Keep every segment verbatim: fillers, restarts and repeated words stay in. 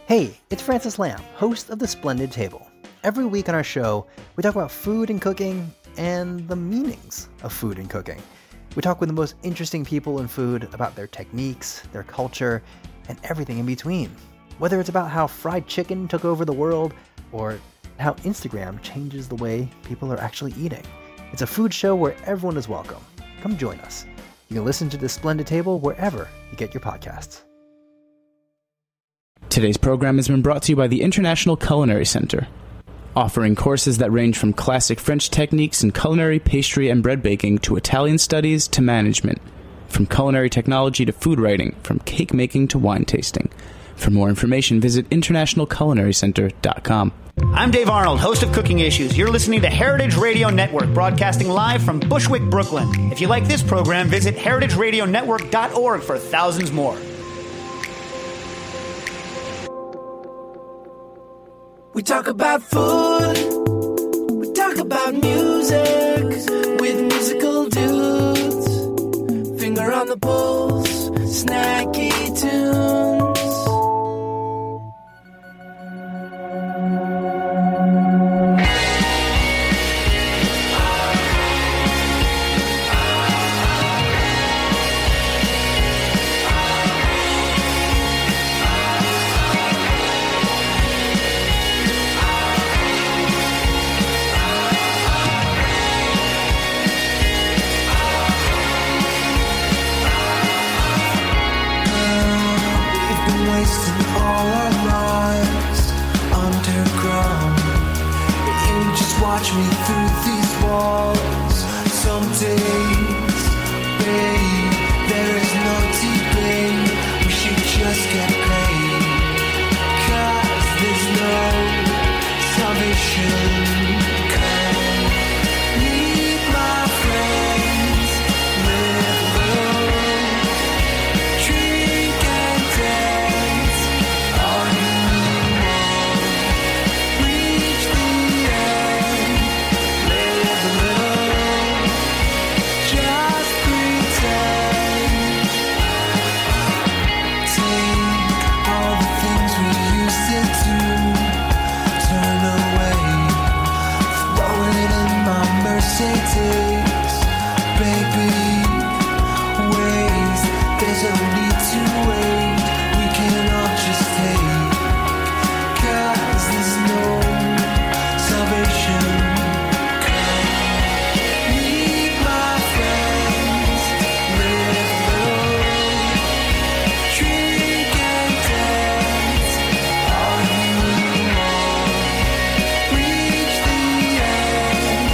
Hey, it's Francis Lamb, host of The Splendid Table. Every week on our show, we talk about food and cooking and the meanings of food and cooking. We talk with the most interesting people in food about their techniques, their culture, and everything in between. Whether it's about how fried chicken took over the world or how Instagram changes the way people are actually eating. It's a food show where everyone is welcome. Come join us. You can listen to The Splendid Table wherever you get your podcasts. Today's program has been brought to you by the International Culinary Center, offering courses that range from classic French techniques in culinary, pastry, and bread baking to Italian studies to management, from culinary technology to food writing, from cake making to wine tasting. For more information, visit international culinary center dot com. I'm Dave Arnold, host of Cooking Issues. You're listening to Heritage Radio Network, broadcasting live from Bushwick, Brooklyn. If you like this program, visit heritage radio network dot org for thousands more. We talk about food, we talk about music, with musical dudes, finger on the pulse, snacky tunes. Watch me through these walls. Some days, babe, there is no debate. We should just get paid, 'cause there's no salvation. Come, meet my friends, live alone, drink and dance all you want. Reach the end. Takes, baby, ways, there's no need to wait, we can all just take, 'cause there's no salvation. Come, meet my friends, live alone, drink and dance all you want, reach the end.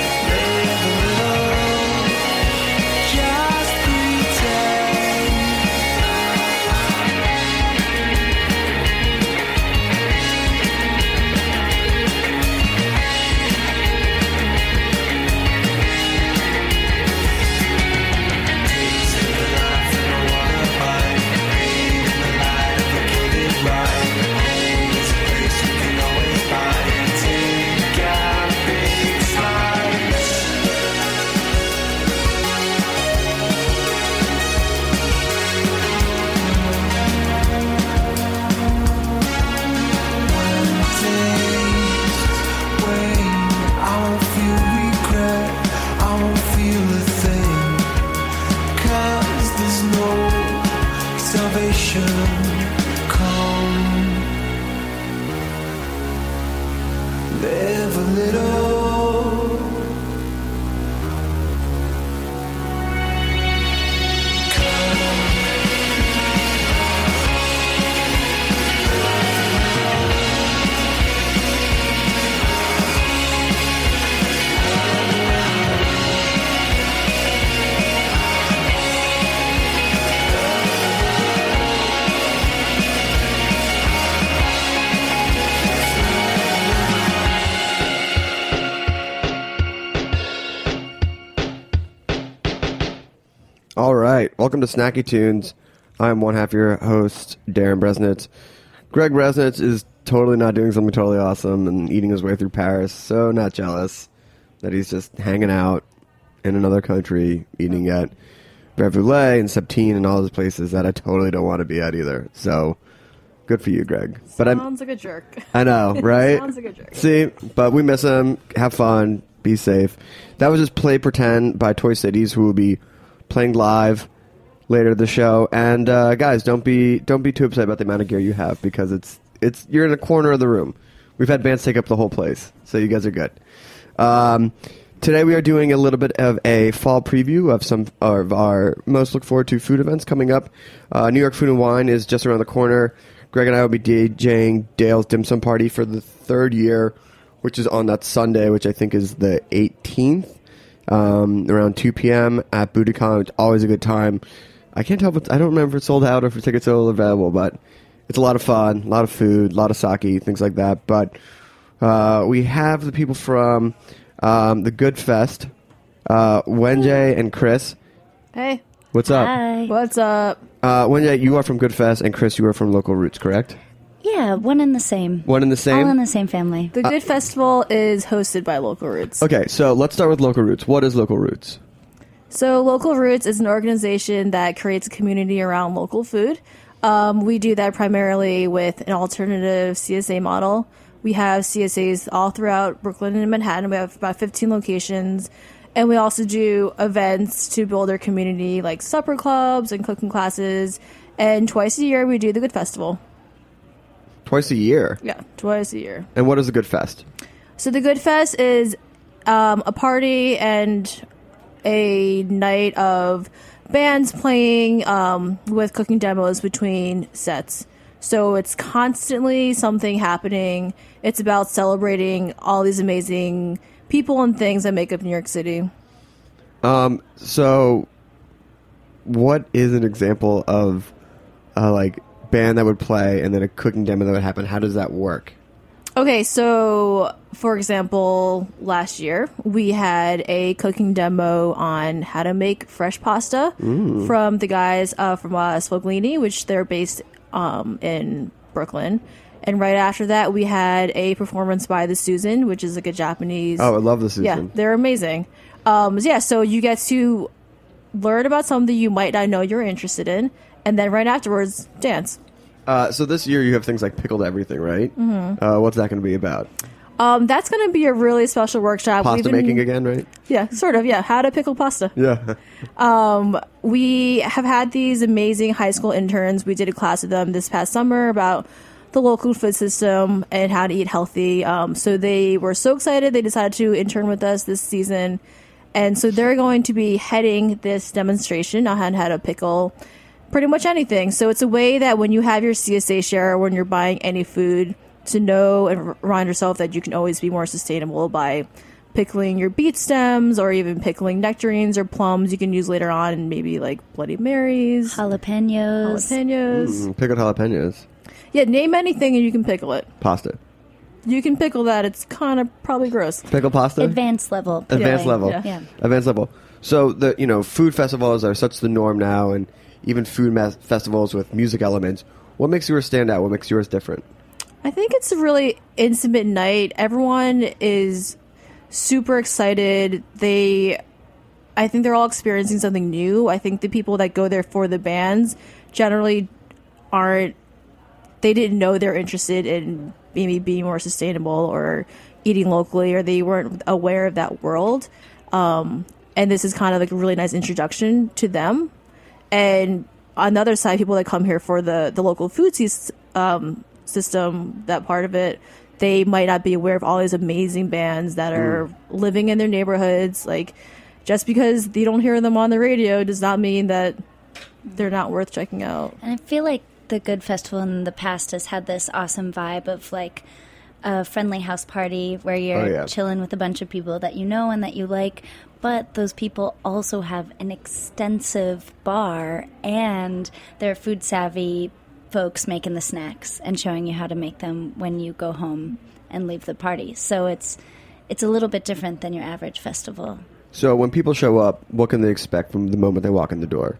Live a little. All right, welcome to Snacky Tunes. I'm one half your host, Darren Bresnitz. Greg Bresnitz is totally not doing something totally awesome and eating his way through Paris, so not jealous that he's just hanging out in another country, eating at Beurre Voulet and Septine and all those places that I totally don't want to be at either. So, Good for you, Greg. But I'm, Sounds like a jerk. I know, right? Sounds like a jerk. See, but we miss him. Have fun. Be safe. That was just Play Pretend by Toy Cities, who will be playing live later the show. And uh, guys, don't be don't be too upset about the amount of gear you have, because it's it's you're in a corner of the room. We've had bands take up the whole place, so you guys are good. Um, today we are doing a little bit of a fall preview of some of our most look forward to food events coming up. Uh, New York Food and Wine is just around the corner. Greg and I will be DJing Dale's Dim Sum Party for the third year, which is on that Sunday, which I think is the eighteenth, um, around two p.m. at Budokan. It's always a good time. I can't tell if it's, I don't remember if it's sold out or if tickets are still available, but it's a lot of fun, a lot of food, a lot of sake, things like that. But uh, we have the people from um, the Good Fest, uh, Wenjay and Chris. Hey. What's up? Hi. What's up? Uh, Wenjay, you are from Good Fest, and Chris, you are from Local Roots, correct? Yeah, one and the same. One and the same? All in the same family. The Good Festival is hosted by Local Roots. Okay, so let's start with Local Roots. What is Local Roots? So Local Roots is an organization that creates a community around local food. Um, we do that primarily with an alternative C S A model. We have C S As all throughout Brooklyn and Manhattan. We have about fifteen locations. And we also do events to build our community, like supper clubs and cooking classes. And twice a year, we do the Good Festival. Twice a year? Yeah, twice a year. And what is the Good Fest? So the Good Fest is um, a party and a night of bands playing um, with cooking demos between sets. So it's constantly something happening. It's about celebrating all these amazing people and things that make up New York City. Um, so what is an example of a like band that would play and then a cooking demo that would happen? How does that work? Okay, so for example, last year we had a cooking demo on how to make fresh pasta Mm. from the guys uh, from uh, Svoglini, which they're based um, in Brooklyn. And right after that, we had a performance by the Susan, which is like a Japanese. Oh, I love the Susan. Yeah, they're amazing. Um, so yeah, so you get to learn about something you might not know you're interested in, and then right afterwards, dance. Uh, so this year you have things like Pickled Everything, right? Mm-hmm. Uh, what's that going to be about? Um, that's going to be a really special workshop. Pasta We've been- making again, right? Yeah, sort of. Yeah, how to pickle pasta. Yeah. We have had these amazing high school interns. We did a class with them this past summer about the local food system and how to eat healthy. Um, so they were so excited. They decided to intern with us this season. And so they're going to be heading this demonstration on how to pickle pretty much anything. So it's a way that when you have your C S A share, when you're buying any food, to know and remind yourself that you can always be more sustainable by pickling your beet stems or even pickling nectarines or plums you can use later on, and maybe like Bloody Marys, Jalapenos. jalapenos. Mm, pickled jalapenos. Yeah, name anything and you can pickle it. Pasta. You can pickle that. It's kind of probably gross. Pickled pasta? Advanced level. Advanced Yeah, level. yeah. Yeah. Advanced level. So the you know food festivals are such the norm now, and even food mas- festivals with music elements. What makes yours stand out? What makes yours different? I think it's a really intimate night. Everyone is super excited. They, I think they're all experiencing something new. I think the people that go there for the bands generally aren't, they didn't know they're interested in maybe being more sustainable or eating locally, or they weren't aware of that world. Um, and this is kind of like a really nice introduction to them. And on the other side, people that come here for the, the local food sys- um, system, that part of it, they might not be aware of all these amazing bands that are mm. living in their neighborhoods. Like, just because you don't hear them on the radio does not mean that they're not worth checking out. And I feel like the Good Festival in the past has had this awesome vibe of like a friendly house party where you're Oh, yeah. chilling with a bunch of people that you know and that you like, but those people also have an extensive bar and they're food savvy folks making the snacks and showing you how to make them when you go home and leave the party. So it's it's a little bit different than your average festival. So when people show up, what can they expect from the moment they walk in the door?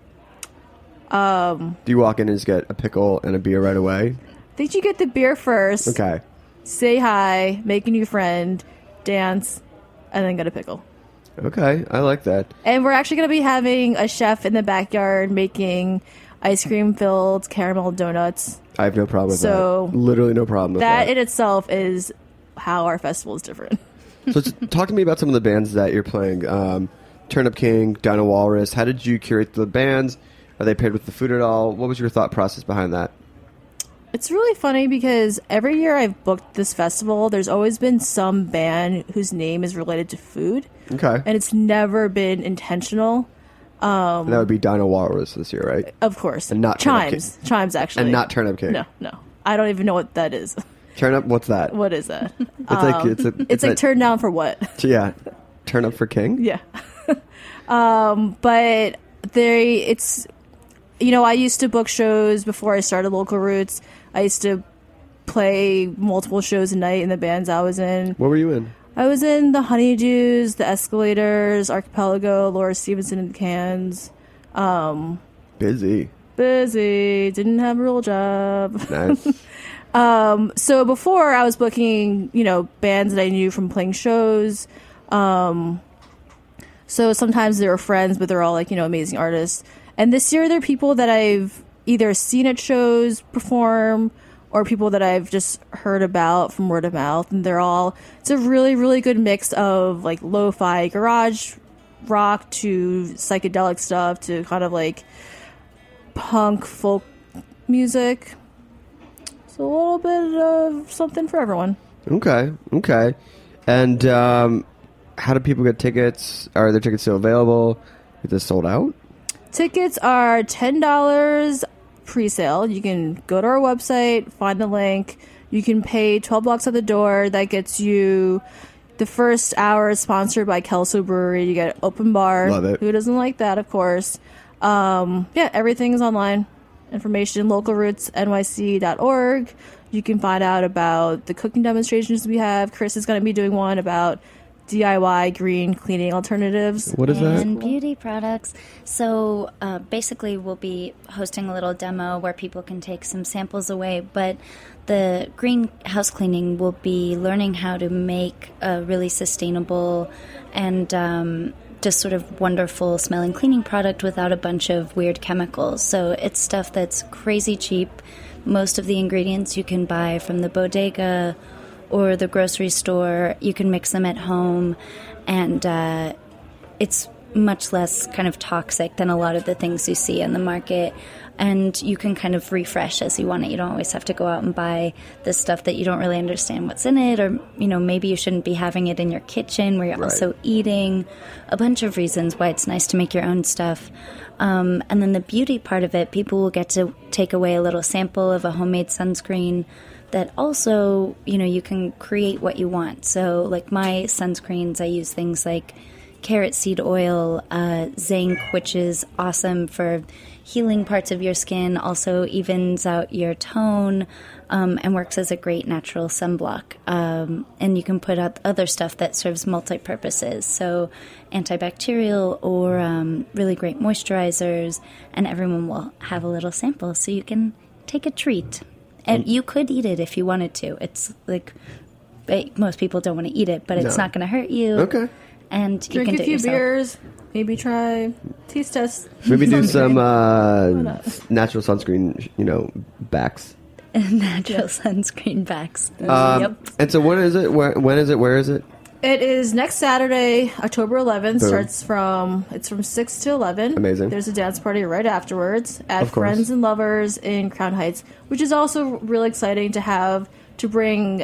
Um, Do you walk in and just get a pickle and a beer right away? I think you get the beer first, Okay. say hi, make a new friend, dance, and then get a pickle. Okay, I like that. And we're actually going to be having a chef in the backyard making ice cream filled caramel donuts I have no problem with So, that. Literally no problem with that that. in itself is how our festival is different. So t- talk to me about some of the bands that you're playing. Um, Turnip King, Dino Walrus. How did you curate the bands? Are they paired with the food at all? What was your thought process behind that? It's really funny because every year I've booked this festival, there's always been some band whose name is related to food. Okay. And it's never been intentional. And that would be Dino Walrus this year, right? Of course. And not Turnip Chimes. Chimes, actually. And not Turnip King. No, no. I don't even know what that is. Turnip, what's that? What is that? It's like it's, a, It's like turn down for what? Yeah. Turnip for King? Yeah. um, but they, it's, you know, I used to book shows before I started Local Roots. I used to play multiple shows a night in the bands I was in. What were you in? I was in the Honeydews, the Escalators, Archipelago, Laura Stevenson and the Cans. Um, Busy. busy. Didn't have a real job. Nice. Um, so before I was booking, you know, bands that I knew from playing shows. Um, so sometimes they were friends, but they're all like, you know, amazing artists. And this year they're people that I've either seen at shows perform or people that I've just heard about from word of mouth. And they're all, it's a really, really good mix of like lo-fi garage rock to psychedelic stuff to kind of like punk folk music. So a little bit of something for everyone. Okay. Okay. And um, how do people get tickets? Are there tickets still available? Is this sold out? Tickets are ten dollars pre-sale. You can go to our website, find the link. You can pay twelve bucks at the door. That gets you the first hour is sponsored by Kelso Brewery. You get open bar. Love it. Who doesn't like that, of course? Um, yeah, everything is online. Information, local roots N Y C dot org. You can find out about the cooking demonstrations we have. Chris is going to be doing one about D I Y green cleaning alternatives. What is that? And beauty products. So uh, basically, we'll be hosting a little demo where people can take some samples away. But the green house cleaning will be learning how to make a really sustainable and um, just sort of wonderful smelling cleaning product without a bunch of weird chemicals. So it's stuff that's crazy cheap. Most of the ingredients you can buy from the bodega or the grocery store. You can mix them at home, and uh, it's much less kind of toxic than a lot of the things you see in the market. And you can kind of refresh as you want it. You don't always have to go out and buy this stuff that you don't really understand what's in it, or, you know, maybe you shouldn't be having it in your kitchen where you're Right. also eating. A bunch of reasons why it's nice to make your own stuff. Um, and then the beauty part of it, people will get to take away a little sample of a homemade sunscreen that also, you know, you can create what you want. So, like my sunscreens, I use things like carrot seed oil, uh, zinc, which is awesome for healing parts of your skin, also evens out your tone, um, and works as a great natural sunblock. Um, and you can put out other stuff that serves multi-purposes, so antibacterial or um, really great moisturizers, and everyone will have a little sample so you can take a treat. And you could eat it if you wanted to. It's like, eh, most people don't want to eat it, but it's No. not going to hurt you. Okay. And you Drink can a do it few yourself. beers. Maybe try taste test. Maybe do some sunscreen. uh, natural sunscreen, you know, backs. Natural sunscreen backs. Um, Yep. And so when is it? Where, when is it? Where is it? It is next Saturday, October eleventh. Boom. Starts from it's from six to eleven. Amazing. There's a dance party right afterwards at Of course. Friends and Lovers in Crown Heights, which is also really exciting to have to bring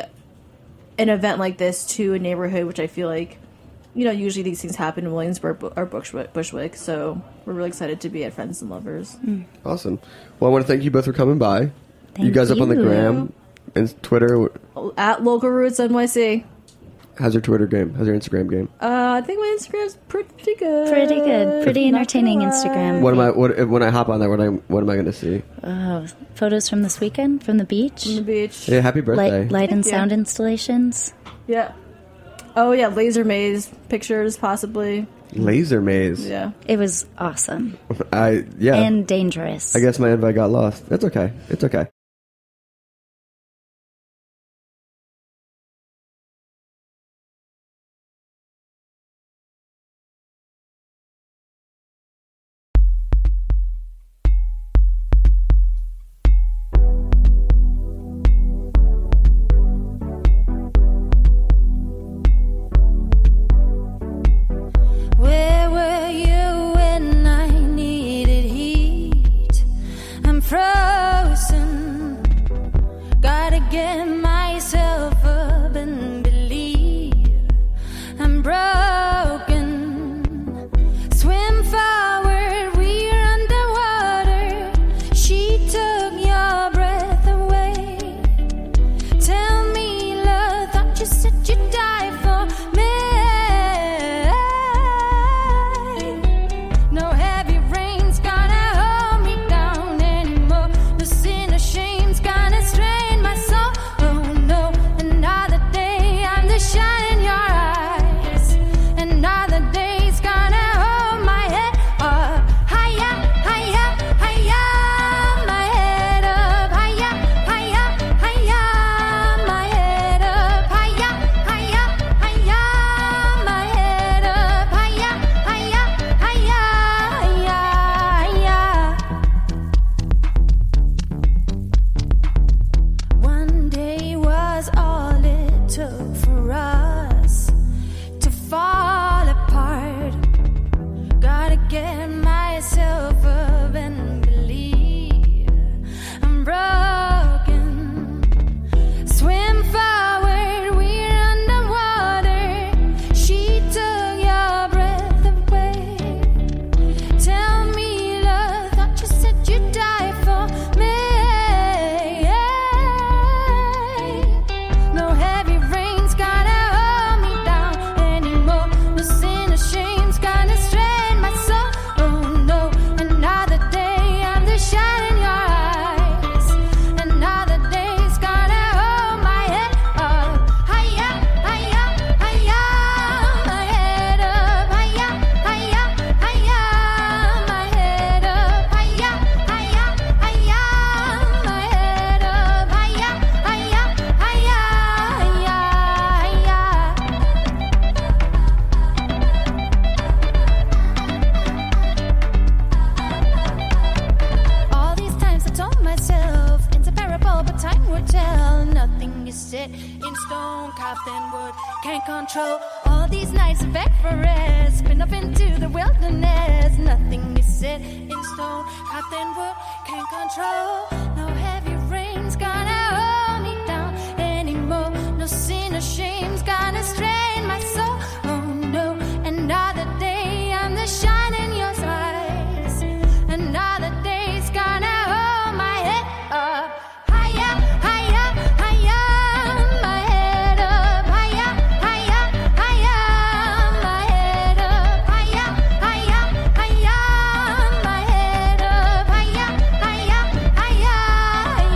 an event like this to a neighborhood, which I feel like, you know, usually these things happen in Williamsburg or Bushwick. Bushwick so we're really excited to be at Friends and Lovers. Awesome. Well, I want to thank you both for coming by. you Thank guys up on the you. gram and Twitter. At Local Roots N Y C. How's your Twitter game? How's your Instagram game? Uh, I think my Instagram's pretty good. Pretty good. Pretty Not entertaining gonna lie. Instagram. What am I? What when I hop on there? What I what am I going to see? Oh, photos from this weekend from the beach. On the beach. Yeah, happy birthday! Light, light and Thank you. sound installations. Yeah. Oh yeah, laser maze pictures possibly. Laser maze. Yeah. It was awesome I yeah. and dangerous. I guess my invite got lost. That's okay. It's okay. is set in stone, carved in wood, can't control. All these nights of rest, spin up into the wilderness. Nothing is set in stone, carved in wood, can't control. No heavy rain's gonna hold me down anymore. No sin or shame's gonna strain my soul. Oh no, another day on the shine in your eyes. Another day's gonna hold my head up. Higher, higher, higher, my head up. Higher, higher, higher, my head up. Higher, higher, higher, my head up. Higher, higher, higher,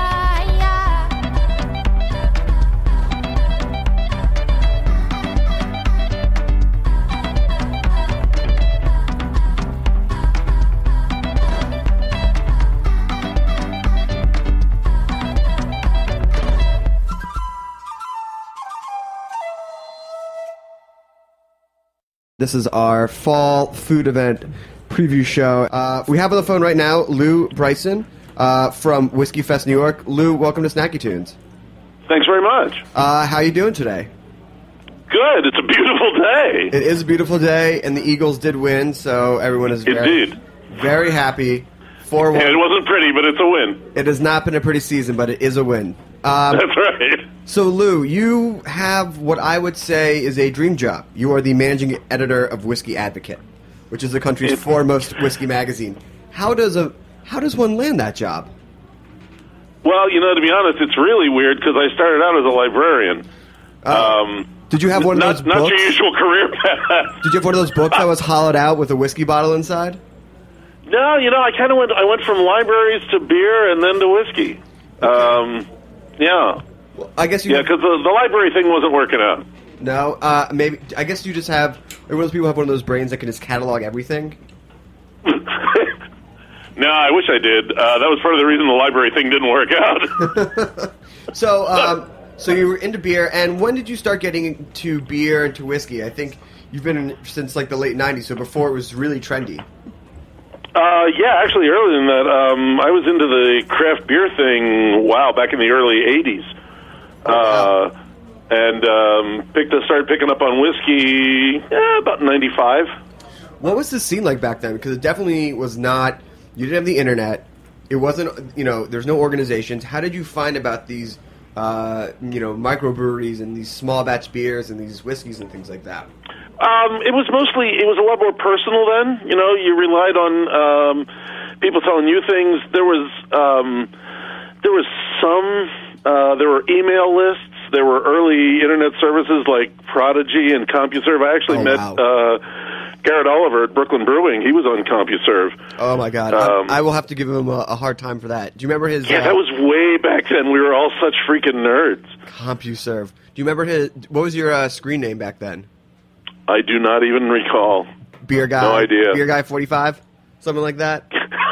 This is our fall food event preview show. Uh, we have on the phone right now Lou Bryson uh, from Whiskey Fest New York. Lou, welcome to Snacky Tunes. Thanks very much. Uh, how you doing today? Good. It's a beautiful day. It is a beautiful day, and the Eagles did win, so everyone is very, Indeed. very happy. four one. Yeah, it wasn't pretty, but it's a win. It has not been a pretty season, but it is a win. Um, That's right. So, Lou, you have what I would say is a dream job. You are the managing editor of Whiskey Advocate, which is the country's It's- foremost whiskey magazine. How does a how does one land that job? Well, you know, to be honest, it's really weird because I started out as a librarian. Uh, um, Did you have one of not, those Not books? your usual career path. Did you have one of those books that was hollowed out with a whiskey bottle inside? No, you know, I kind of went. I went from libraries to beer and then to whiskey. Um, yeah, Well, I guess you yeah, because the, the library thing wasn't working out. no. Uh, maybe I guess you just have. Or one of those people have one of those brains that can just catalog everything. No, I wish I did. Uh, that was part of the reason the library thing didn't work out. So, um, so you were into beer, and when did you start getting into beer and to whiskey? I think you've been in since like the late nineties, so before it was really trendy. Uh, yeah, actually, earlier than that, um, I was into the craft beer thing. Wow, back in the early eighties, uh, and um, picked started picking up on whiskey eh, about ninety-five. What was the scene like back then? Because it definitely was not. You didn't have the internet. It wasn't. You know, there's no organizations. How did you find about these? Uh, you know, microbreweries and these small batch beers and these whiskeys and things like that. Um, it was mostly, it was a lot more personal then. You know, you relied on um, people telling you things. There was, um, there was some, uh, there were email lists. There were early internet services like Prodigy and CompuServe. I actually Oh, met wow. uh, Garrett Oliver at Brooklyn Brewing. He was on CompuServe. Oh my God! Um, I, I will have to give him a, a hard time for that. Do you remember his? Yeah, uh, that was way back then. We were all such freaking nerds. CompuServe. Do you remember his? What was your uh, screen name back then? I do not even recall. Beer guy. No idea. Beer guy forty-five, something like that.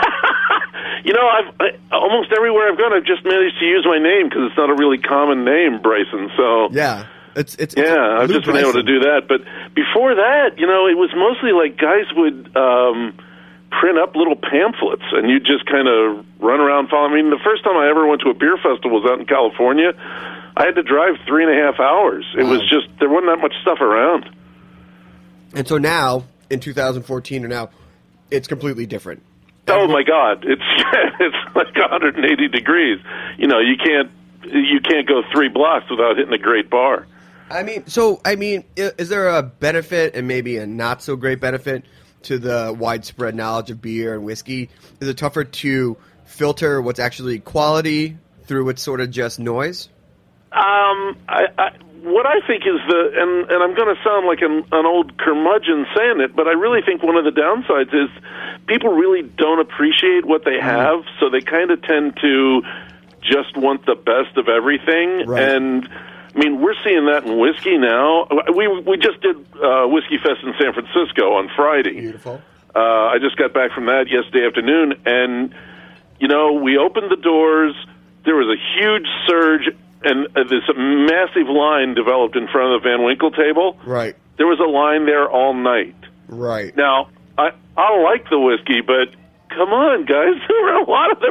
You know, I've I, almost everywhere I've gone, I've just managed to use my name because it's not a really common name, Bryson. So Yeah, it's it's. yeah, it's I've Lou just been able to Bryson. do that. But before that, you know, it was mostly like guys would um, print up little pamphlets, and you'd just kind of run around following. I mean, the first time I ever went to a beer festival was out in California. I had to drive three and a half hours. It Wow. was just there wasn't that much stuff around. And so now, in two thousand fourteen, or now, it's completely different. Oh my God! It's it's like one hundred eighty degrees. You know, you can't you can't go three blocks without hitting a great bar. I mean, so I mean, i- is there a benefit and maybe a not so great benefit to the widespread knowledge of beer and whiskey? Is it tougher to filter what's actually quality through what's sort of just noise? Um, I, I, what I think is the, and, and I'm going to sound like an, an old curmudgeon saying it, but I really think one of the downsides is people really don't appreciate what they have, so they kind of tend to just want the best of everything. Right. And I mean, we're seeing that in whiskey now. We we just did uh, Whiskey Fest in San Francisco on Friday. Beautiful. Uh, I just got back from that yesterday afternoon, and you know, we opened the doors. There was a huge surge. And uh, this massive line developed in front of the Van Winkle table. Right. There was a line there all night. Right. Now, I I like the whiskey, but come on, guys, there were a lot of there were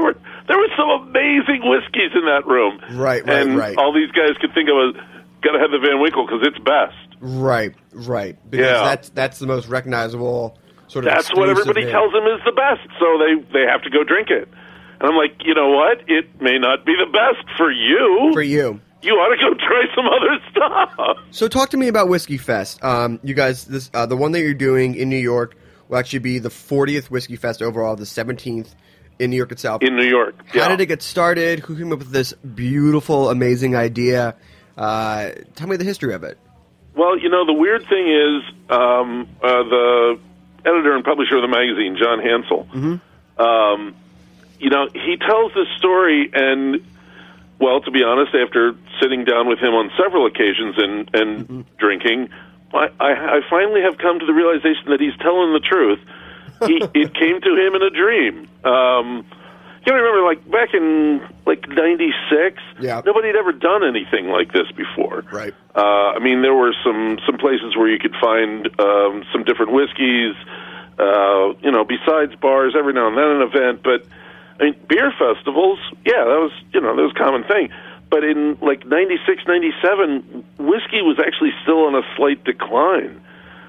there were some amazing whiskeys in that room. Right, right, and right. all these guys could think of a, gotta have the Van Winkle because it's best. Right, right. Because Yeah. that's that's the most recognizable sort of. That's what exclusive everybody name. tells them is the best, so they, they have to go drink it. And I'm like, you know what? It may not be the best for you. For you. You ought to go try some other stuff. So talk to me about Whiskey Fest. Um, you guys, this uh, the one that you're doing in New York will actually be the fortieth Whiskey Fest overall, the seventeenth in New York itself. In New York. How yeah. did it get started? Who came up with this beautiful, amazing idea? Uh, tell me the history of it. Well, you know, the weird thing is um, uh, the editor and publisher of the magazine, John Hansel, Mm-hmm. um, you know, he tells this story, and, well, to be honest, after sitting down with him on several occasions and, and Mm-hmm. drinking, I, I, I finally have come to the realization that he's telling the truth. He, it came to him in a dream. Um, you know, remember, like, back in, like, ninety-six, Yeah. nobody had ever done anything like this before. Right. Uh, I mean, there were some, some places where you could find um, some different whiskeys, uh, you know, besides bars, every now and then an event. But, I mean, beer festivals, yeah, that was, you know, that was a common thing. But in, like, ninety-six, ninety-seven, whiskey was actually still on a slight decline.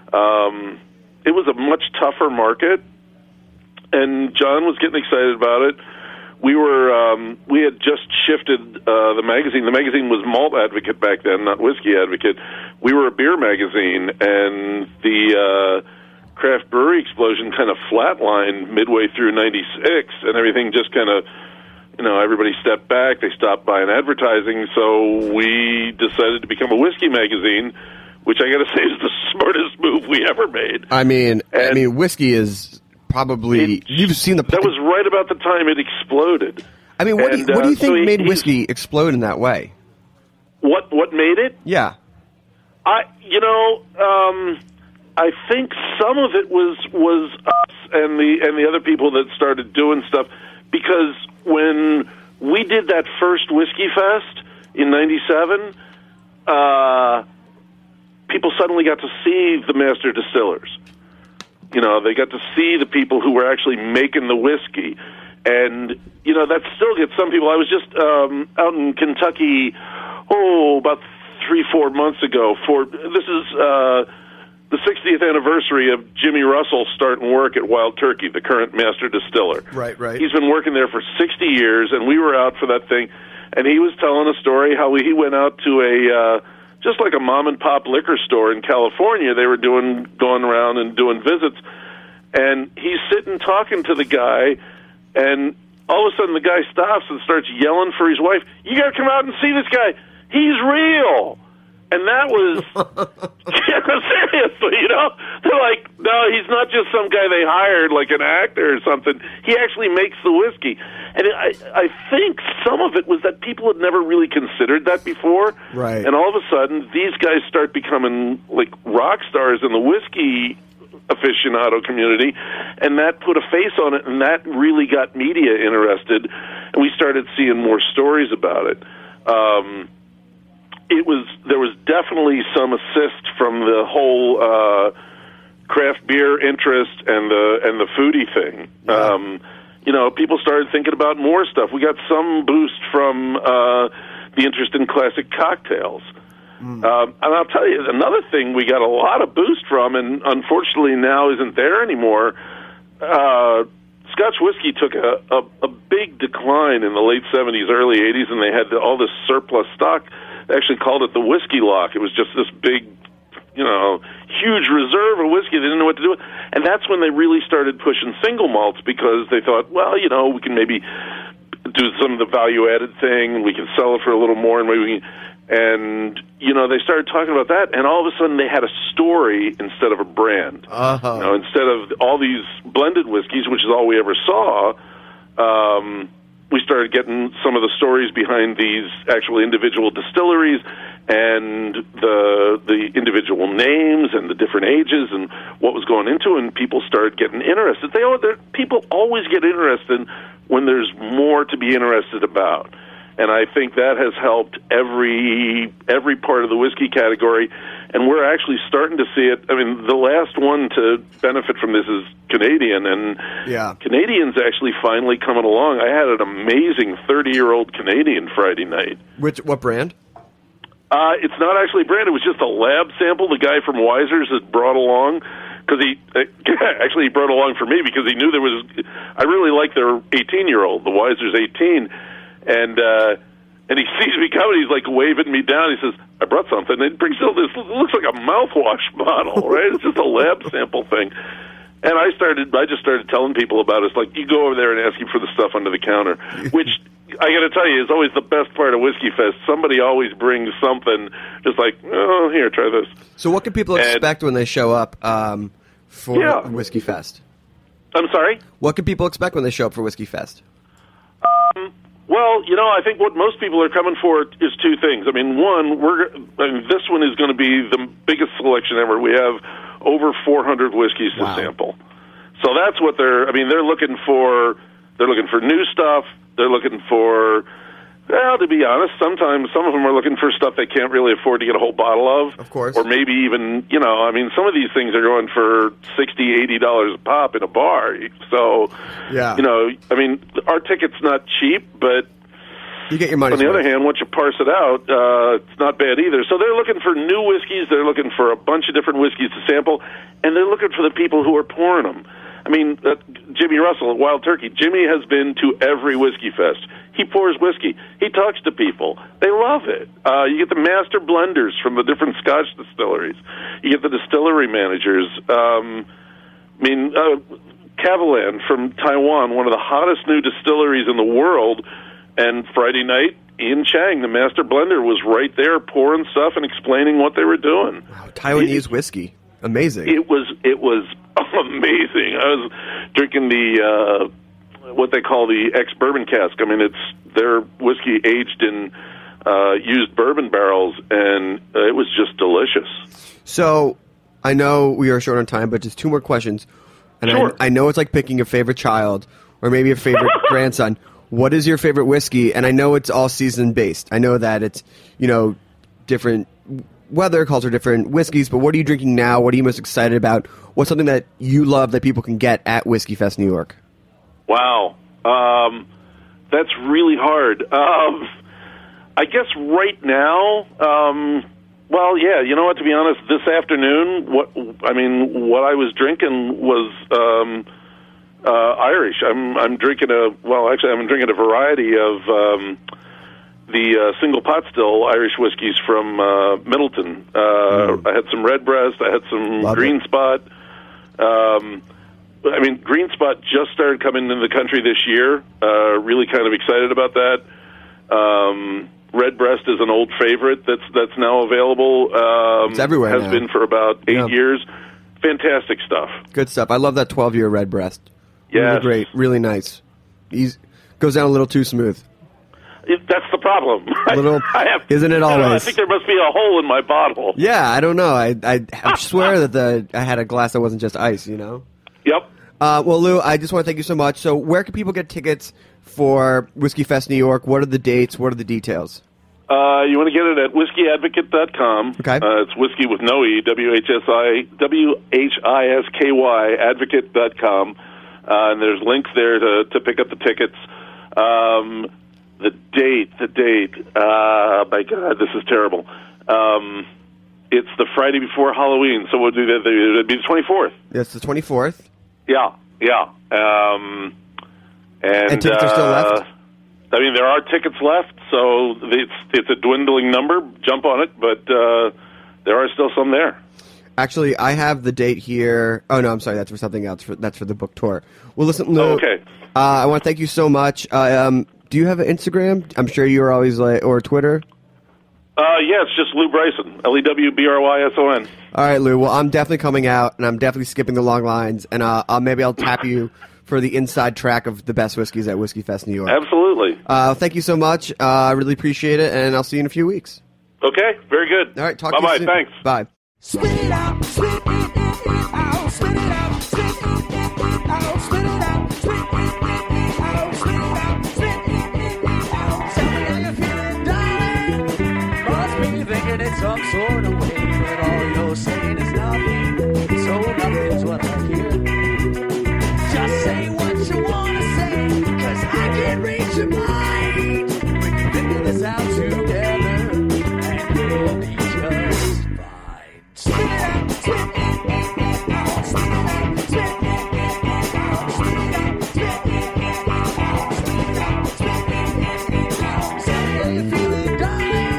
Um, it was a much tougher market, and John was getting excited about it. We were um, we had just shifted uh, the magazine. The magazine was Malt Advocate back then, not Whiskey Advocate. We were a beer magazine, and the uh, craft brewery explosion kind of flatlined midway through ninety-six, and everything just kind of, you know, everybody stepped back. They stopped buying advertising, so we decided to become a whiskey magazine, which I got to say is the smartest move we ever made. I mean, I And- mean, whiskey is probably It- you've seen the. That was right about the time it exploded. I mean, what do you, and, what do you uh, think so he- made he's- whiskey explode in that way? What what made it? Yeah. I you know um, I think some of it was was us and the and the other people that started doing stuff, because when we did that first Whiskey Fest in ninety-seven, uh, people suddenly got to see the master distillers. You know, they got to see the people who were actually making the whiskey. And, you know, that still gets some people. I was just um, out in Kentucky, oh, about three, four months ago. For This is uh, the sixtieth anniversary of Jimmy Russell starting work at Wild Turkey, the current master distiller. Right, right. He's been working there for sixty years, and we were out for that thing. And he was telling a story how he went out to a... Uh, just like a mom-and-pop liquor store in California. They were doing going around and doing visits, and he's sitting talking to the guy, and all of a sudden the guy stops and starts yelling for his wife, "You got to come out and see this guy. He's real." And that was, seriously, you know? They're like, no, he's not just some guy they hired, like an actor or something. He actually makes the whiskey. And I, I think some of it was that people had never really considered that before. Right. And all of a sudden, these guys start becoming, like, rock stars in the whiskey aficionado community, and that put a face on it, and that really got media interested, and we started seeing more stories about it. Um... It was there was definitely some assist from the whole uh, craft beer interest and the and the foodie thing. Yeah. Um, you know, people started thinking about more stuff. We got some boost from uh, the interest in classic cocktails. Mm. Um, and I'll tell you another thing we got a lot of boost from, and unfortunately now isn't there anymore. Uh, Scotch whiskey took a, a, a big decline in the late seventies, early eighties, and they had all this surplus stock. They actually called it the whiskey lock. It was just this big, you know, huge reserve of whiskey. They didn't know what to do with. And that's when they really started pushing single malts, because they thought, well, you know, we can maybe do some of the value-added thing, and we can sell it for a little more, and maybe we can... And, you know, they started talking about that, and all of a sudden they had a story instead of a brand. Uh-huh. You know, instead of all these blended whiskeys, which is all we ever saw, um... we started getting some of the stories behind these actual individual distilleries and the the individual names and the different ages and what was going into it, and people started getting interested. They people always get interested when there's more to be interested about. And I think that has helped every every part of the whiskey category. and we're actually starting to see it. I mean, the last one to benefit from this is Canadian, and Yeah. Canadian's actually finally coming along. I had an amazing thirty-year-old Canadian Friday night. Which what brand? Uh, it's not actually brand. It was just a lab sample the guy from Wiser's had brought along. Because he actually he brought along for me because he knew there was. I really like their eighteen-year-old. The Wiser's eighteen, and uh, and he sees me coming. He's like waving me down. He says, "I brought something." And he brings out this. It looks like a mouthwash bottle, right? It's just a lab sample thing. And I started. I just started telling people about it. It's like you go over there and ask him for the stuff under the counter, which I got to tell you is always the best part of Whiskey Fest. Somebody always brings something, just like, oh, here, try this. So what can people And- expect when they show up um, for Yeah. Whiskey Fest? I'm sorry. What can people expect when they show up for Whiskey Fest? Well, you know, I think what most people are coming for is two things. I mean, one, we're I mean, this one is going to be the biggest selection ever. We have over four hundred whiskeys to Wow. sample, so that's what they're. I mean, they're looking for. They're looking for new stuff. They're looking for. Well, to be honest, sometimes some of them are looking for stuff they can't really afford to get a whole bottle of. Of course. Or maybe even, you know, I mean, some of these things are going for sixty dollars, eighty dollars a pop in a bar. So, Yeah. you know, I mean, our ticket's not cheap, but You get your money. on the other hand, once you parse it out, uh, it's not bad either. So they're looking for new whiskeys. They're looking for a bunch of different whiskeys to sample, and they're looking for the people who are pouring them. I mean, uh, Jimmy Russell at Wild Turkey. Jimmy has been to every Whiskey Fest. He pours whiskey. He talks to people. They love it. Uh, you get the master blenders from the different Scotch distilleries. You get the distillery managers. Um, I mean, uh, Kavalan from Taiwan, one of the hottest new distilleries in the world. And Friday night, Ian Chang, the master blender, was right there pouring stuff and explaining what they were doing. Wow, Taiwanese whiskey. Amazing. It was it was amazing. I was drinking the uh, what they call the ex bourbon cask. I mean, it's their whiskey aged in uh, used bourbon barrels, and uh, it was just delicious. So, I know we are short on time, but just two more questions. And Sure. I, I know it's like picking your favorite child or maybe your favorite grandson. What is your favorite whiskey? And I know it's all season based. I know that it's, you know, different weather calls for different whiskeys, but what are you drinking now? What are you most excited about? What's something that you love that people can get at Whiskey Fest New York? Wow, um, that's really hard. Um, I guess right now, um, well, yeah, you know what? To be honest, this afternoon, what I mean, what I was drinking was um, uh, Irish. I'm I'm drinking a well, actually, I'm drinking a variety of um, the uh, single pot still Irish whiskeys from uh, Middleton. Uh, Mm. I had some Redbreast. I had some Love Green it. Spot. Um, I mean, Green Spot just started coming into the country this year. Uh, really kind of excited about that. Um, Redbreast is an old favorite that's that's now available. Um, It's everywhere Has now. been for about eight Yeah. years. Fantastic stuff. Good stuff. I love that twelve-year Redbreast. Really Yes. great. Really nice. He's goes down a little too smooth. It, that's the problem. Little- I have, isn't it I don't know, I always? think there must be a hole in my bottle. Yeah, I don't know. I I, I swear that the I had a glass that wasn't just ice. You know. Yep. Uh, well, Lou, I just want to thank you so much. So, where can people get tickets for Whiskey Fest New York? What are the dates? What are the details? Uh, you want to get it at whiskey advocate dot com. Okay. Uh, it's whiskey with no E, W H S I, W H I S K Y, advocate dot com. Uh, and there's links there to, to pick up the tickets. Um, the date, the date, uh, my God, this is terrible. Um, it's the Friday before Halloween, so we'll do that. It'd be the twenty-fourth. It's the twenty-fourth. Yeah, yeah. Um, and, And tickets are still uh, left? I mean, there are tickets left, so it's it's a dwindling number. Jump on it, but uh, there are still some there. Actually, I have the date here. Oh no, I'm sorry. That's for something else. For, that's for the book tour. Well, listen, Lou. Oh, okay. Uh, I want to thank you so much. Uh, um, do you have an Instagram? I'm sure you're always like, or Twitter. Uh, yeah, it's just Lou Bryson, L E W B R Y S O N. All right, Lou. Well, I'm definitely coming out, and I'm definitely skipping the long lines, and uh, I'll, maybe I'll tap you for the inside track of the best whiskeys at Whiskey Fest New York. Absolutely. Uh, thank you so much. Uh, I really appreciate it, and I'll see you in a few weeks. Okay, very good. All right, talk Bye-bye, to you soon. thanks. Bye. Spit it out, spit it out, spit it out, spit it out, spit it out, spit it out, spit it out, spit it out. Tell me how you feeling, darling. Must be thinking in some sort of way, but all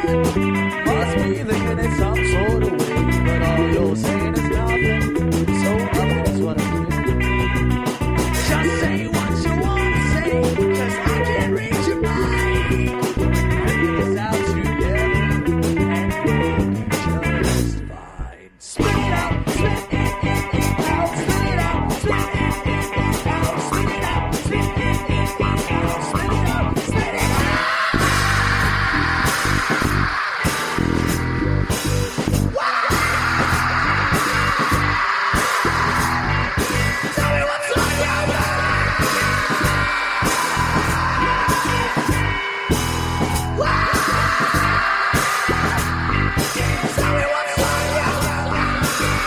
Must be thinking it's some sort of way, but all you're saying is nothing. So nothing is what I do. Just say what you wanna say, 'cause I can't read your mind. Figure this out together, and we'll be just fine. Spit it out, spit it, it, it out, spit it out, spit it, it, it out, spit it out, spit it, it, it out, spit it out, spit it out. Tell me what's on your mind. Tell me what's on your mind.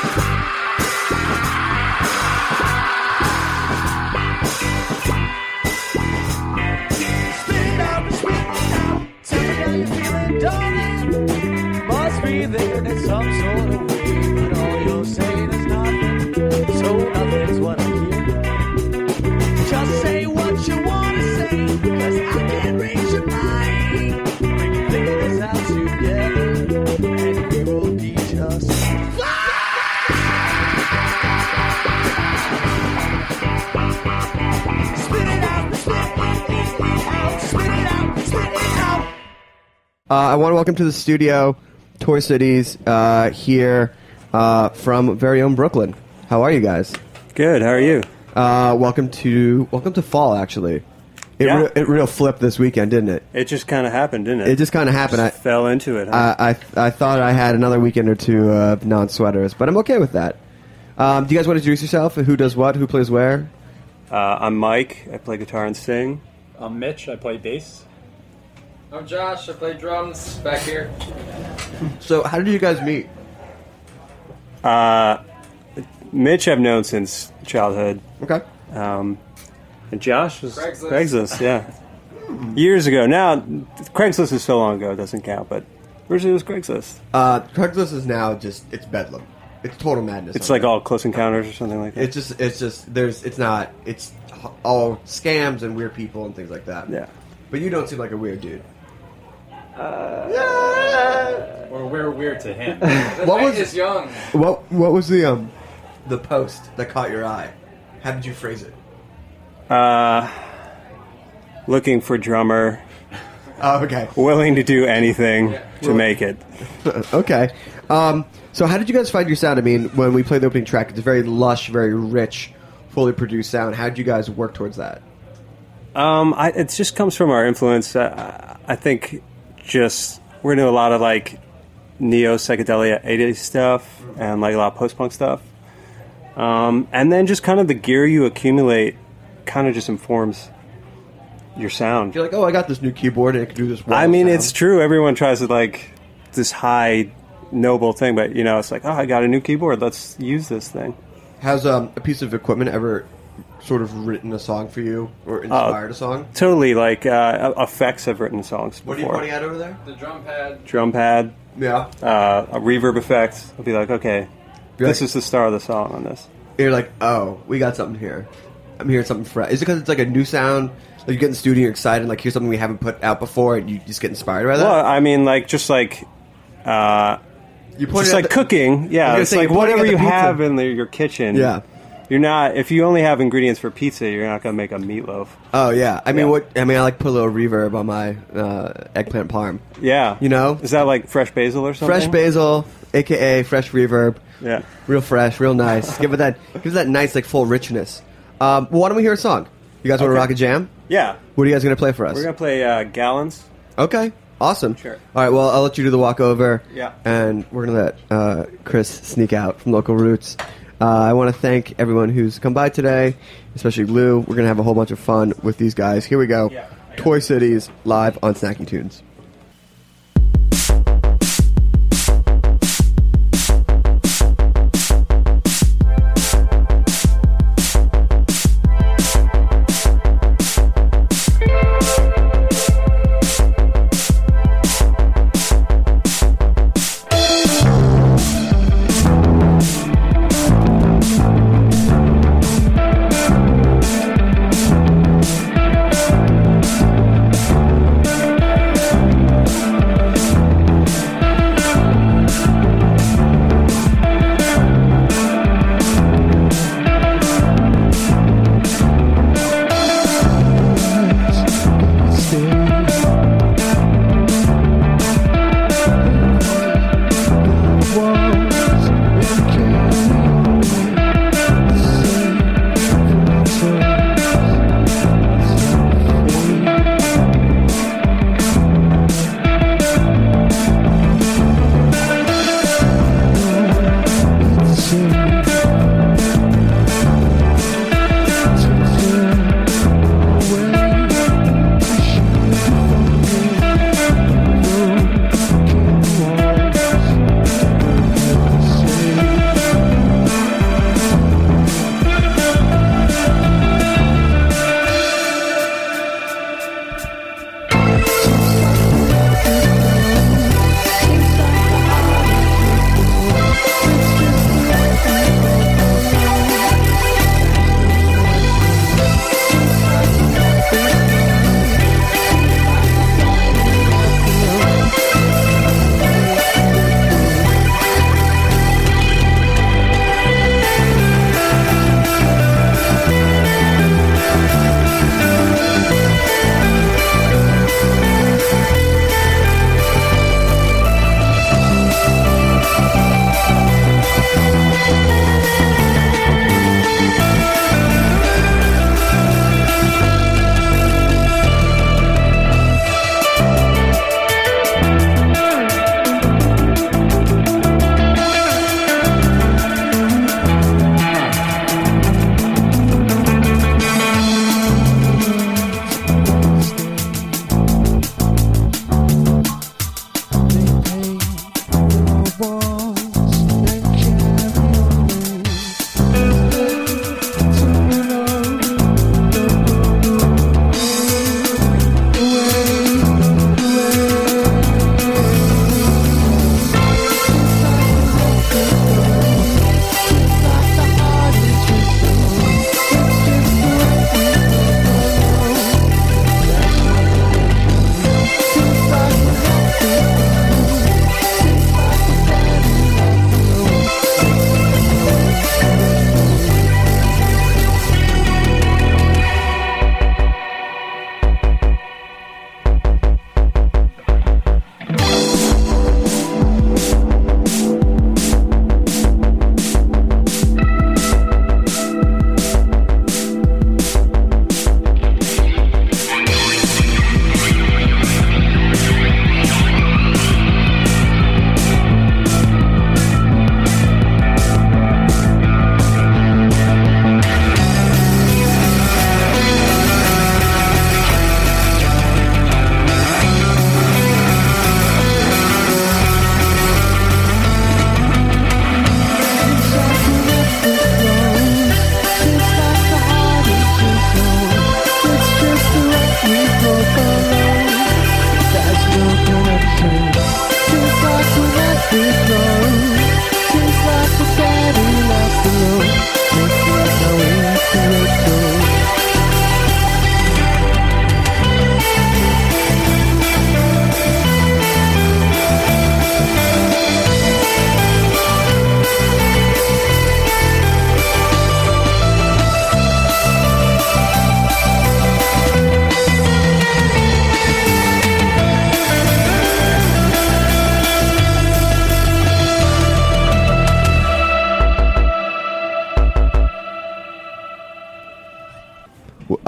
Spit it out, spit it out. Tell me how you feeling, darling. Must be thinking it's some sort of way, but all you're saying is nothing. So nothing's what I hear. Just say what you wanna say, 'cause I can't read your mind. We can figure this out together, and we will be just spit it out, spit it, it, it out, spit it out, spit it out. Uh, I want to welcome to the studio Toy Cities uh, here uh, from very own Brooklyn. How are you guys? Good. How are you? Uh, welcome to welcome to fall. Actually, it Yeah. re- it real flipped this weekend, didn't it? It just kind of happened, didn't it? It just kind of happened. I, Just fell into it. Huh? I I I thought I had another weekend or two of non sweaters, but I'm okay with that. Um, do you guys want to introduce yourself? Who does what? Who plays where? uh, I'm Mike. I play guitar and sing. I'm Mitch. I play bass. I'm Josh. I play drums back here. So, how did you guys meet? Uh, Mitch I've known since childhood. Okay. Um, and Josh was Craigslist. Craigslist, yeah. Years ago. Now, Craigslist is so long ago, it doesn't count, but originally it was Craigslist. Uh, Craigslist is now just it's bedlam. It's total madness. It's on like there. all Close Encounters or something like that. It's just it's just there's it's not it's h- all scams and weird people and things like that. Yeah. But you don't seem like a weird dude. Or we're weird to him. The What night was- is young. What what was the um the post that caught your eye? How did you phrase it? Uh, looking for drummer, Oh, okay. willing to do anything to Well- make it. Okay. Um, so how did you guys find your sound? I mean, when we played the opening track, it's a very lush, very rich, fully produced sound. How did you guys work towards that? Um, I, it just comes from our influence. Uh, I think just we're doing a lot of like neo psychedelia eighties stuff and like a lot of post punk stuff. Um, and then just kind of the gear you accumulate kind of just informs your sound. You're like, oh, I got this new keyboard and it can do this. I mean, sound. it's true. Everyone tries to like this high noble thing, but you know, it's like, oh, I got a new keyboard. Let's use this thing. Has um, a piece of equipment ever sort of written a song for you or inspired a song? Totally. Like uh, effects have written songs before. What are you pointing at over there? The drum pad. Drum pad. Yeah. Uh, a reverb effect. I'll be like, okay, You're this like- is the star of the song on this. You're like, oh, we got something here. I'm hearing something fresh. Is it because it's like a new sound? Like you get in the studio, you're excited, like here's something we haven't put out before, and you just get inspired by that? Well, I mean, like just like, uh, You pointed just at like the- cooking. I was Yeah, gonna it's say, like you're pointing whatever at you the pizza. have in the, your kitchen. Yeah. You're not. If you only have ingredients for pizza, you're not gonna make a meatloaf. Oh yeah, I mean, Yeah. what? I mean, I like put a little reverb on my uh, eggplant parm. Yeah. You know, Is that like fresh basil or something? fresh basil, aka fresh reverb. Yeah. Real fresh, real nice. give it that, give it that nice like full richness. Um, well, why don't we hear a song? You guys want to Okay. rock a jam? Yeah. What are you guys gonna play for us? We're gonna play uh, Gallons. Okay, awesome. Sure. All right, well, I'll let you do the walkover. Yeah. And we're going to let uh, Chris sneak out from Local Roots. Uh, I want to thank everyone who's come by today, especially Lou. We're going to have a whole bunch of fun with these guys. Here we go. Yeah. Toy Cities, live on Snacky Tunes. Thank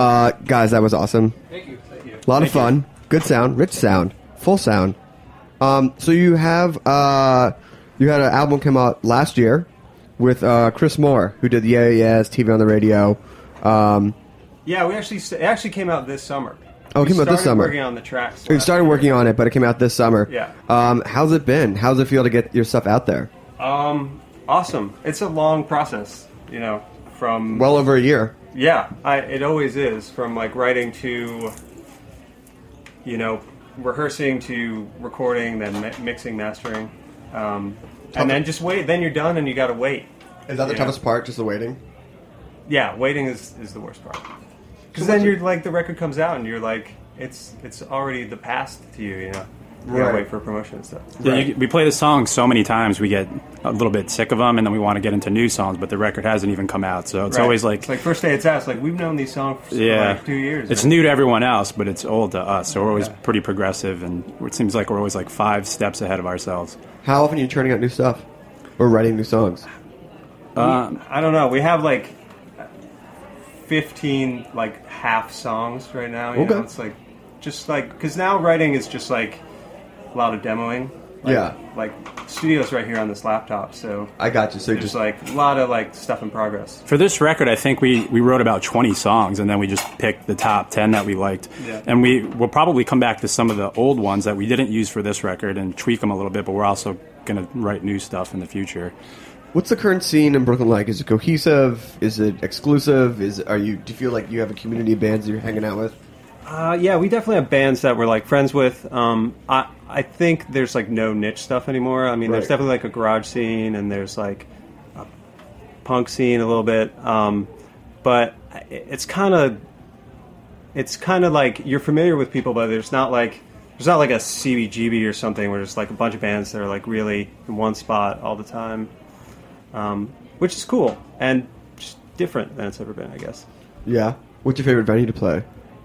Uh, guys, that was awesome. Thank you. Thank you. A lot of Thank fun. Good sound. Rich sound. Full sound. Um, so you have uh, you had an album come out last year with uh, Chris Moore, who did the Yeah Yeah Yeahs, T V on the Radio. Um, Yeah, we actually it actually came out this summer. Oh, it we came out this started summer. Working on the tracks. you started working on it, but it came out this summer. Yeah. Um, how's it been? How's it feel to get your stuff out there? Um, awesome. It's a long process, you know, from Well over a year. Yeah, I, it always is. From like writing to, you know, rehearsing to recording, then mi- mixing, mastering, um, and then just wait. Then you're done, and you got to wait. Is that the you toughest know? part, just the waiting? Yeah, waiting is, is the worst part. Because then you're like the record comes out, and you're like it's it's already the past to you. You know, you Right. gotta wait for promotion and stuff. Yeah, you, we play the songs so many times we get a little bit sick of them, and then we want to get into new songs, but the record hasn't even come out, so it's Right. always like, It's like first day it's asked, like we've known these songs for yeah, like two years. it's man. new to everyone else, but it's old to us. So we're always Yeah. pretty progressive, and it seems like we're always like five steps ahead of ourselves. How often are you churning out new stuff? Or writing new songs? Um, I don't know. We have like fifteen like half songs right now. You Okay. know? It's like just like because now writing is just like a lot of demoing. Like, Yeah. Like studio's right here on this laptop, so I got you. So there's just like a lot of like stuff in progress. For this record, I think we, we wrote about twenty songs, and then we just picked the top ten that we liked. Yeah. And we will probably come back to some of the old ones that we didn't use for this record and tweak them a little bit, but we're also going to write new stuff in the future. What's the current scene in Brooklyn like? Is it cohesive? Is it exclusive? Is are you? Do you feel like you have a community of bands that you're hanging out with? Uh, yeah, we definitely have bands that we're like friends with. Um, I I think there's like no niche stuff anymore. I mean, there's Right. definitely like a garage scene and there's like a punk scene a little bit. Um, but it's kind of it's kind of like you're familiar with people, but there's not like there's not like a C B G B or something where there's like a bunch of bands that are like really in one spot all the time, um, which is cool and just different than it's ever been, I guess. Yeah. What's your favorite venue to play?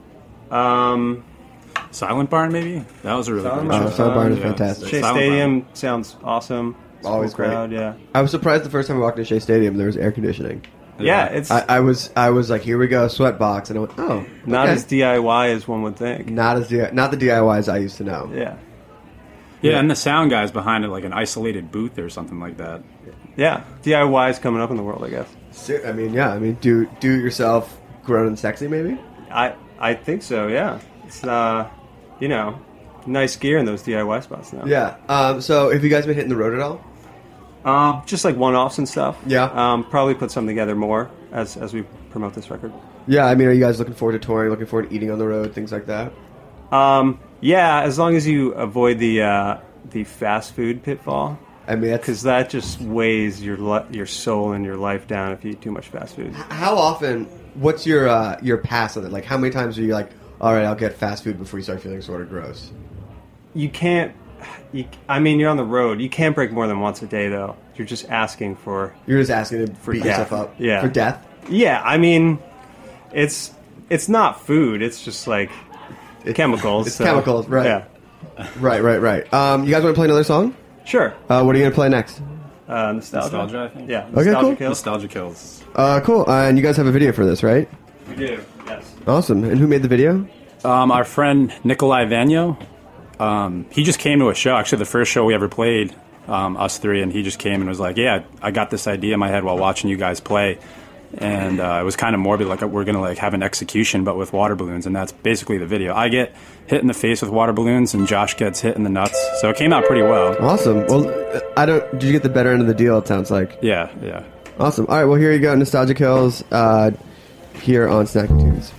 Um, Silent Barn, maybe? That was a really Silent good Oh, Barn. show. Silent Barn is Yeah. fantastic. Shea Silent Stadium sounds awesome. It's a Always cool great. crowd, yeah. I was surprised the first time I walked into Shea Stadium there was air conditioning. Yeah, it's I, I was I was like, here we go, sweatbox, and I went, oh, not okay. as D I Y as one would think. not as D- not the D I Ys I used to know. Yeah. Yeah, and the sound guy's behind it, like an isolated booth or something like that. Yeah. D I Y is coming up in the world, I guess. Ser- I mean, yeah, I mean, do do it yourself, grown and sexy, maybe. I I think so, yeah. It's, uh, you know, nice gear in those D I Y spots now. Yeah. Um, so, have you guys been hitting the road at all? Um, just like one-offs and stuff. Yeah. Um, probably put something together more as as we promote this record. Yeah. I mean, are you guys looking forward to touring? Looking forward to eating on the road, things like that? Um, yeah, as long as you avoid the uh, the fast food pitfall. I mean, that's, Because that just weighs your li- your soul and your life down if you eat too much fast food. how often? What's your uh, your pass on it? Like, how many times are you like, all right, I'll get fast food before you start feeling sort of gross? You can't. You, I mean, you're on the road. You can't break more than once a day, though. You're just asking for. You're just asking to For beat death. yourself up Yeah. for death. Yeah, I mean, it's it's not food. It's just like chemicals. It's so- chemicals, right? Yeah, Right, right, right. Um, you guys want to play another song? sure. Uh, what are you gonna play next? Uh, nostalgia. Nostalgia, I think. Yeah. Okay, nostalgia cool. Kills. Nostalgia Kills. Uh, cool. Uh, and you guys have a video for this, right? We do. Yes. Awesome. And who made the video? Um, our friend Nikolai Vanyo, um, he just came to a show, actually the first show we ever played, um, us three, and he just came and was like, yeah, I got this idea in my head while watching you guys play. And uh, it was kind of morbid, like we're going to like have an execution, but with water balloons, and that's basically the video. I get hit in the face with water balloons, and Josh gets hit in the nuts, so it came out pretty well. Awesome. Well, I don't. Did you get the better end of the deal? It sounds like. Yeah, yeah. Awesome. All right. Well, here you go. Nostalgia Kills. Uh, here on Snacky Tunes.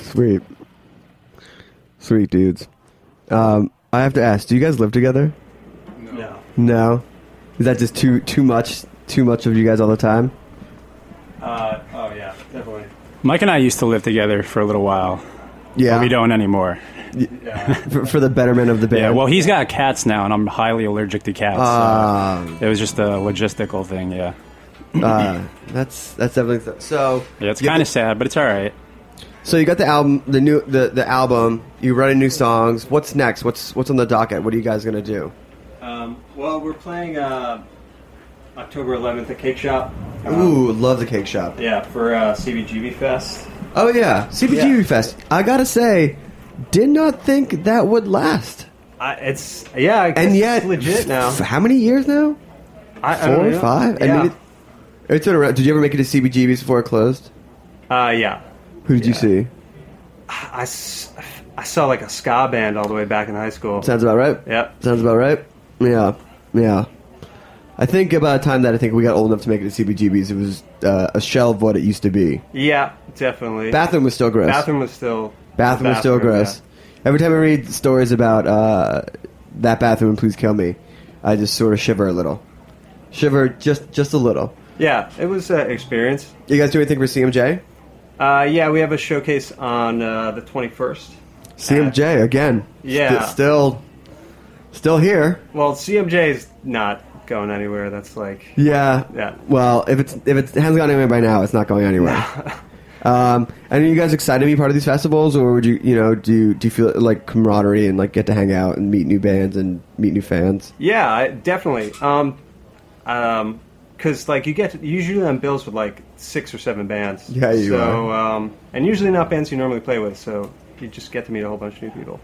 Sweet. Sweet dudes. Um, I have to ask, do you guys live together? No. No? Is that just too too much too much of you guys all the time? Uh, oh, yeah, definitely. Mike and I used to live together for a little while. Yeah. But we don't anymore. Yeah. For, for the betterment of the band. Yeah, well, he's got cats now, and I'm highly allergic to cats. Ah. So it was just a logistical thing, yeah. uh, that's that's definitely th- so. Yeah, it's you kind got of sad, but it's all right. the- So you got the album, the new the, the album. You writing new songs. What's next? What's what's on the docket? What are you guys gonna do? Um, well, we're playing uh, October eleventh at Cake Shop. Um, Ooh, love the Cake Shop. Yeah, for uh, C B G B Fest. Oh yeah, C B G B Yeah. Fest. I gotta say, did not think that would last. I, it's yeah, I guess And yet, it's legit now. f- how many years now? I, I Four don't or know. five? Yeah. I mean, it, it's been around. Did you ever make it to C B G B's before it closed? uh, yeah. Who did you see? I, s- I saw like a ska band all the way back in high school. Sounds about right. Yep. Sounds about right. Yeah, yeah. I think about the time that I think we got old enough to make it to C B G B's, it was uh, a shell of what it used to be. Yeah, definitely. Bathroom was still gross. Bathroom was still. Bathroom was still bathroom, gross. Every time I read stories about uh, that bathroom, Please Kill Me, I just sort of shiver a little. Shiver just just a little. Yeah, it was an experience. You guys do anything for C M J? Uh, yeah, we have a showcase on uh, the twenty-first. C M J again. Yeah. St- still, still here. Well, C M J is not going anywhere. That's like. Yeah. Yeah. Well, if it's if it hasn't gone anywhere by now, it's not going anywhere. um, and are you guys excited to be part of these festivals, or would you, you know, do you, do you feel like camaraderie and like get to hang out and meet new bands and meet new fans? Yeah, I, definitely. Um, um, because like you get to, usually on bills with like six or seven bands. Yeah, you so, are. um, and usually not bands you normally play with. So you just get to meet a whole bunch of new people.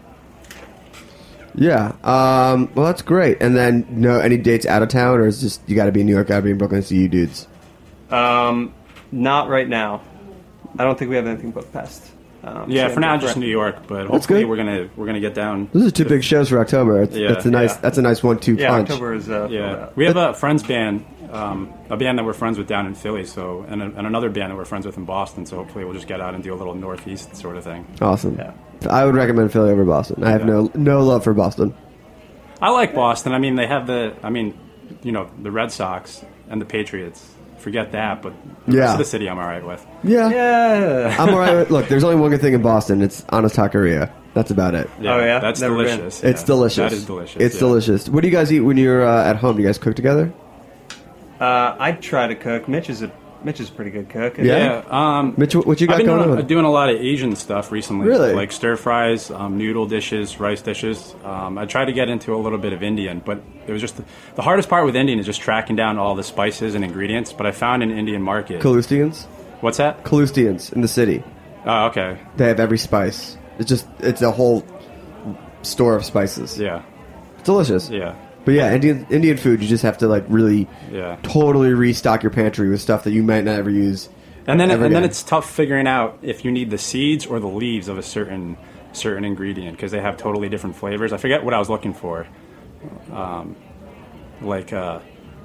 Yeah. Um, well, that's great. And then, no, any dates out of town, or is just you got to be in New York, got to be in Brooklyn to see you dudes? Um, not right now. I don't think we have anything booked past. Um, Yeah, San for now Diego. just New York, but That's hopefully good. we're gonna we're gonna get down. Those are two big shows for October. It's, Yeah. that's a nice. Yeah. That's a nice one-two Yeah, punch. October is. Uh, Yeah, we have a friends band, um, a band that we're friends with down in Philly, so and, a, and another band that we're friends with in Boston. So hopefully we'll just get out and do a little northeast sort of thing. Awesome. Yeah. I would recommend Philly over Boston. I have Yeah. no no love for Boston. I like Boston. I mean, they have the, I mean, you know, the Red Sox and the Patriots. Forget that, but the Yeah. rest of the city I'm all right with. Yeah. Yeah. I'm alright. with- Look, there's only one good thing in Boston. It's honest taqueria. That's about it. Oh, yeah? that's Never been. delicious. It's Yeah. delicious. That is delicious. It's yeah. delicious. What do you guys eat when you're uh, at home? Do you guys cook together? Uh, I try to cook. Mitch is a Mitch is a pretty good cook. Yeah? Yeah, um, Mitch, what you got I've been going doing, on? doing a lot of Asian stuff recently. Really? Like stir fries, um, noodle dishes, rice dishes. Um, I tried to get into a little bit of Indian, but it was just the, the hardest part with Indian is just tracking down all the spices and ingredients. But I found an Indian market. Kalustians? What's that? Kalustians in the city. Oh, okay. They have every spice. It's just it's a whole store of spices. Yeah. It's delicious. Yeah. But yeah, Indian Indian food, you just have to like really Yeah. totally restock your pantry with stuff that you might not ever use. And then ever and then again. it's tough figuring out if you need the seeds or the leaves of a certain certain ingredient because they have totally different flavors. I forget what I was looking for. Um, like uh,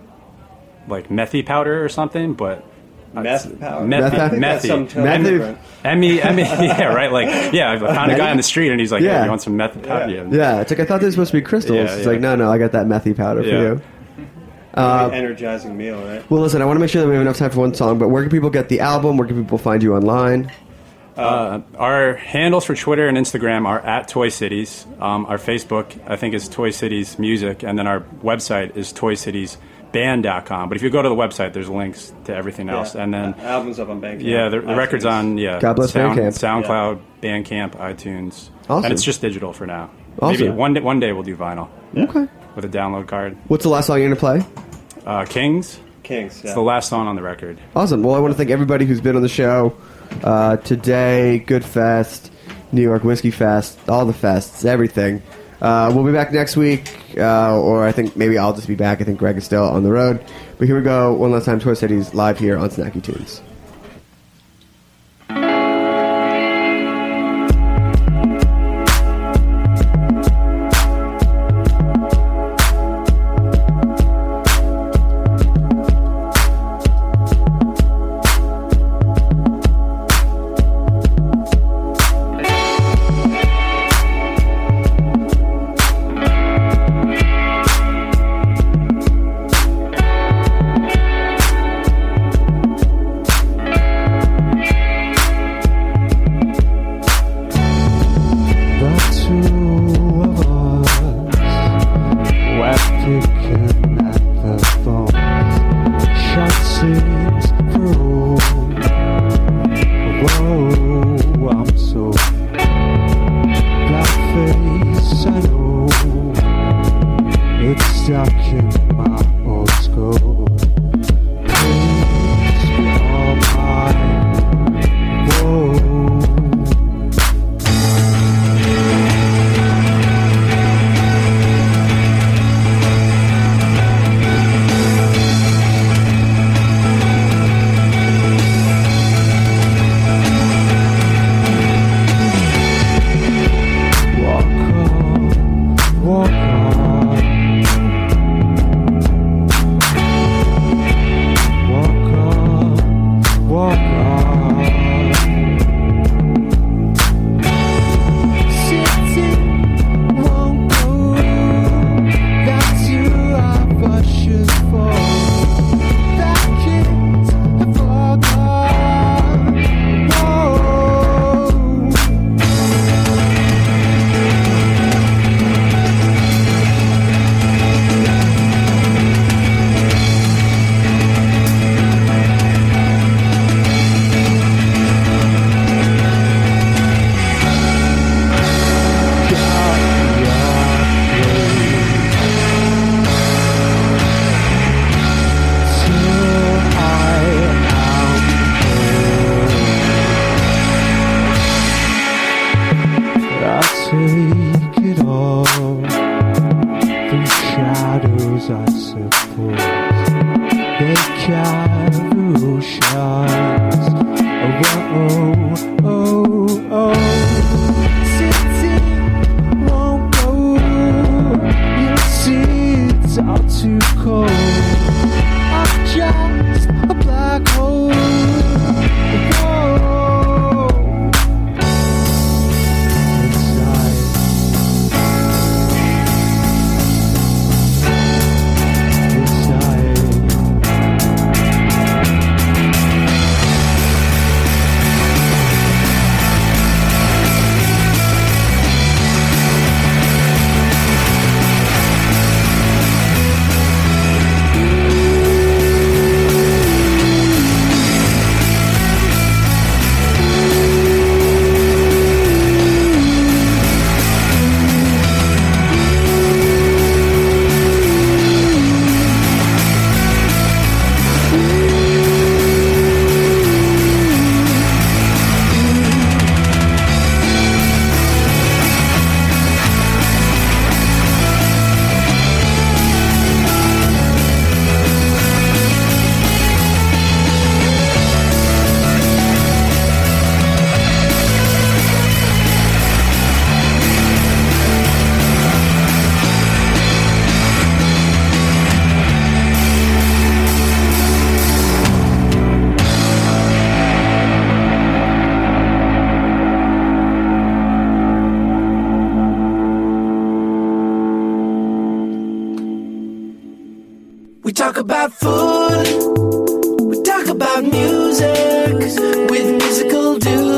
like methy powder or something, but Meth powder? Methy, Meth- I think that's methy. some totally Methy- different. M E M E yeah, right. Like yeah, I found a guy on the street and he's like, Yeah. "Yeah, you want some meth powder?" Yeah. Yeah, it's like I thought this was supposed to be crystals. Yeah, it's yeah. like no, no, I got that methy powder Yeah. for you. Really energizing meal, right? Well, listen, I want to make sure that we have enough time for one song. But where can people get the album? Where can people find you online? Uh, our handles for Twitter and Instagram are at Toy Cities. Um, our Facebook, I think, is Toy Cities Music, and then our website is toy cities band dot com. But if you go to the website, there's links to everything else. Yeah. And then, Uh, albums up on Bandcamp. yeah, the, the record's iTunes. on yeah, God bless Sound, Bandcamp. SoundCloud, Bandcamp, iTunes, Awesome. and it's just digital for now. Awesome. Maybe one day, one day we'll do vinyl Okay. with a download card. What's the last song you're gonna play? Uh, Kings. Kings. It's Yeah. the last song on the record. Awesome. Well, I want to thank everybody who's been on the show uh, today. Good Fest, New York Whiskey Fest, all the fests, everything. Uh, we'll be back next week, uh, or I think maybe I'll just be back. I think Greg is still on the road. But here we go. One last time, Toy Cities live here on Snacky Tunes. take it all. Through shadows, I suppose. They carry shines. Oh, oh, oh, oh. City won't go. You see, it's all too cold. I'm just a black hole. Whoa. Inside. Inside. We talk about food, we talk about music with musical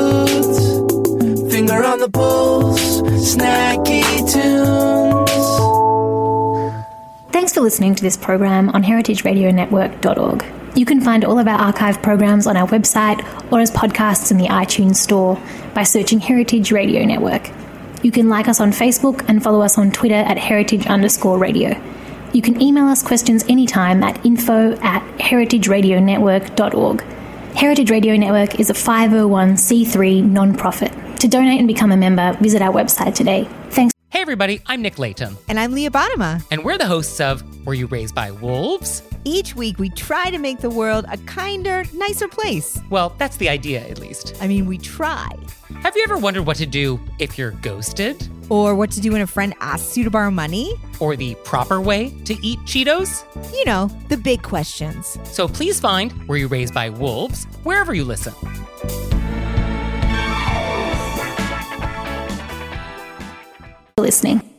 dudes. Finger on the pulse, snacky tunes. Thanks for listening to this program on heritage radio network dot org. You can find all of our archive programs on our website or as podcasts in the iTunes store by searching Heritage Radio Network. You can like us on Facebook and follow us on Twitter at heritage underscore radio. You can email us questions anytime at info at heritage radio network dot org. Heritage Radio Network is a five oh one c three non-profit. To donate and become a member, visit our website today. Thanks. Hey everybody, I'm Nick Latham. And I'm Leah Bottima. And we're the hosts of Were You Raised by Wolves? Each week we try to make the world a kinder, nicer place. Well, that's the idea, at least. I mean, we try. Have you ever wondered what to do if you're ghosted? Or what to do when a friend asks you to borrow money? Or the proper way to eat Cheetos? You know, the big questions. So please find Were You Raised by Wolves wherever you listen. Listening.